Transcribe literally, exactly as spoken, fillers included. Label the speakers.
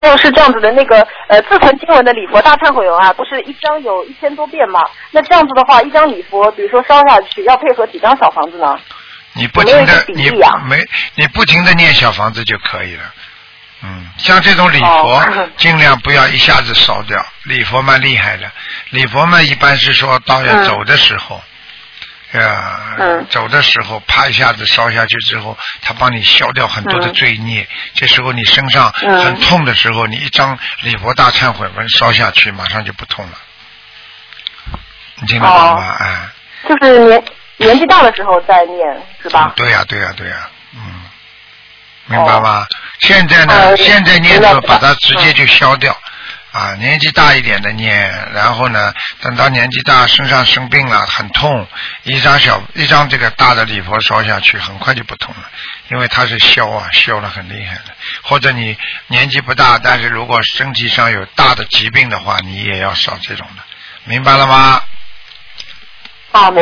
Speaker 1: 就是这样子的，那个呃自存经文的礼佛大忏悔文啊，不是一张有一千多遍吗？那这样子的话，一张礼佛，比如说烧下去，要配合几张小房子呢？
Speaker 2: 你不停的你没你不停的念小房子就可以了。嗯，像这种礼佛，哦、尽量不要一下子烧掉。礼佛蛮厉害的，礼佛嘛一般是说到要走的时候。嗯呃、嗯，走的时候啪一下子烧下去之后，他帮你消掉很多的罪孽。嗯、这时候你身上很痛的时候，嗯、你一张礼佛大忏悔文烧下去，马上就不痛了。你听得懂吗？哦、哎，
Speaker 1: 就是年年纪大的时候再念，是吧？
Speaker 2: 嗯、对呀、啊，对呀、啊，对呀、啊，嗯，明白吗？哦、现在呢，呃、现在念的把它直接就消掉。嗯啊，年纪大一点的念，然后呢，等到年纪大，身上生病了，很痛，一张小一张这个大的礼佛烧下去，很快就不痛了，因为它是消啊，消了很厉害的。或者你年纪不大，但是如果身体上有大的疾病的话，你也要烧这种的，明白了吗？